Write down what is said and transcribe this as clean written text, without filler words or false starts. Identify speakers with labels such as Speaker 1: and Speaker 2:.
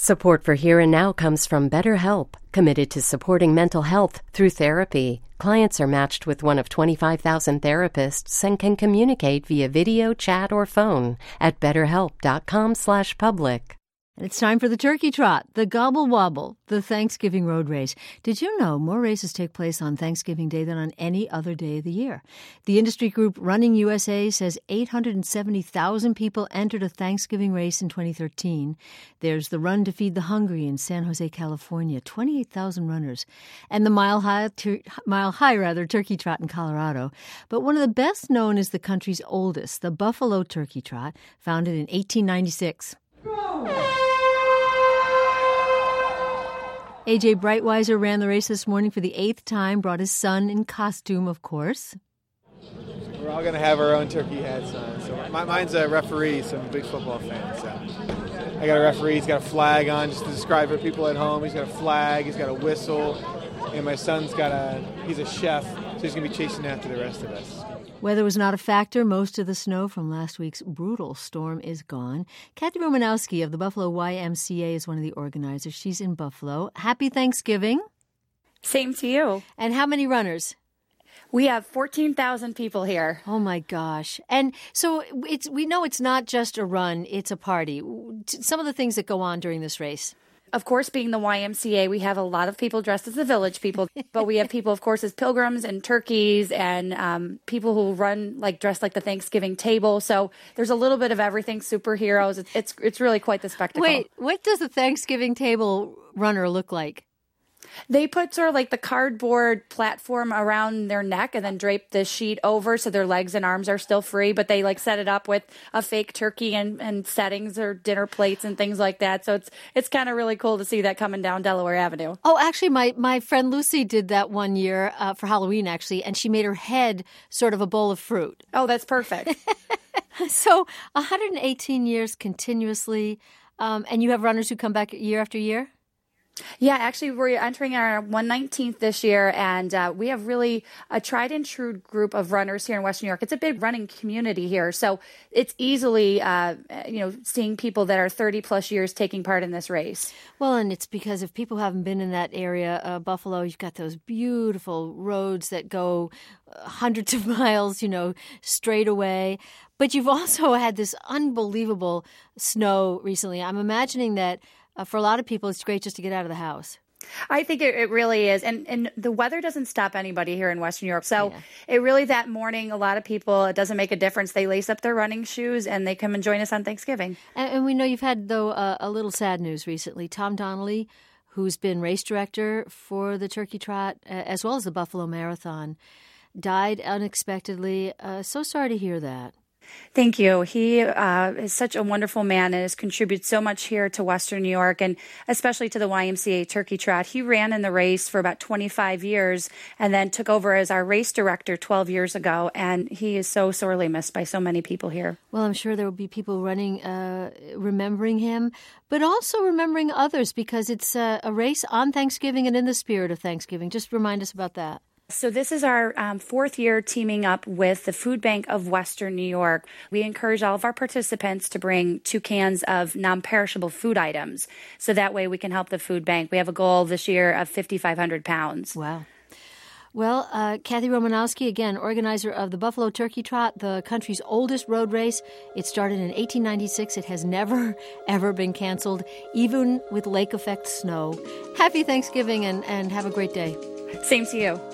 Speaker 1: Support for Here and Now comes from BetterHelp, committed to supporting mental health through therapy. Clients are matched with one of 25,000 therapists and can communicate via video, chat, or phone at betterhelp.com/public.
Speaker 2: And it's time for the Turkey Trot, the Gobble Wobble, the Thanksgiving road race. Did you know more races take place on Thanksgiving Day than on any other day of the year? The industry group Running USA says 870,000 people entered a Thanksgiving race in 2013. There's the Run to Feed the Hungry in San Jose, California, 28,000 runners, and the Mile High Turkey Trot in Colorado. But one of the best known is the country's oldest, the Buffalo Turkey Trot, founded in 1896. A.J. Breitweiser ran the race this morning for the 8th time, brought his son in costume, of course.
Speaker 3: We're all going to have our own turkey hats on. So mine's a referee, so I'm a big football fan. So I got a referee, he's got a flag on, just to describe for people at home. He's got a flag, he's got a whistle, and my son's he's a chef, so he's going to be chasing after the rest of us.
Speaker 2: Weather was not a factor. Most of the snow from last week's brutal storm is gone. Kathy Romanowski of the Buffalo YMCA is one of the organizers. She's in Buffalo. Happy Thanksgiving.
Speaker 4: Same to you.
Speaker 2: And how many runners?
Speaker 4: We have 14,000 people here.
Speaker 2: Oh, my gosh. And so we know it's not just a run, it's a party. Some of the things that go on during this race.
Speaker 4: Of course, being the YMCA, we have a lot of people dressed as the village people, but we have people, of course, as pilgrims and turkeys and people who run dressed like the Thanksgiving table. So there's a little bit of everything, superheroes. It's really quite the spectacle.
Speaker 2: Wait, what does the Thanksgiving table runner look like?
Speaker 4: They put sort of like the cardboard platform around their neck and then drape the sheet over so their legs and arms are still free, but they set it up with a fake turkey and settings or dinner plates and things like that. So it's kind of really cool to see that coming down Delaware Avenue.
Speaker 2: Oh, actually, my friend Lucy did that one year for Halloween, actually, and she made her head sort of a bowl of fruit.
Speaker 4: Oh, that's perfect.
Speaker 2: So 118 years continuously, and you have runners who come back year after year?
Speaker 4: Yeah, actually, we're entering our 119th this year, and we have really a tried and true group of runners here in Western New York. It's a big running community here, so it's easily, seeing people that are 30 plus years taking part in this race.
Speaker 2: Well, and it's because if people haven't been in that area, Buffalo, you've got those beautiful roads that go hundreds of miles, straight away. But you've also had this unbelievable snow recently. I'm imagining that for a lot of people, it's great just to get out of the house.
Speaker 4: I think it really is. And the weather doesn't stop anybody here in Western New York. So It really, that morning, a lot of people, it doesn't make a difference. They lace up their running shoes and they come and join us on Thanksgiving.
Speaker 2: And we know you've had, though, a little sad news recently. Tom Donnelly, who's been race director for the Turkey Trot, as well as the Buffalo Marathon, died unexpectedly. So sorry to hear that.
Speaker 4: Thank you. He is such a wonderful man and has contributed so much here to Western New York and especially to the YMCA Turkey Trot. He ran in the race for about 25 years and then took over as our race director 12 years ago. And he is so sorely missed by so many people here.
Speaker 2: Well, I'm sure there will be people running, remembering him, but also remembering others because it's a race on Thanksgiving and in the spirit of Thanksgiving. Just remind us about that.
Speaker 4: So this is our fourth year teaming up with the Food Bank of Western New York. We encourage all of our participants to bring 2 cans of non-perishable food items. So that way we can help the food bank. We have a goal this year of 5,500 pounds.
Speaker 2: Wow. Well, Kathy Romanowski, again, organizer of the Buffalo Turkey Trot, the country's oldest road race. It started in 1896. It has never, ever been canceled, even with lake effect snow. Happy Thanksgiving and have a great day.
Speaker 4: Same to you.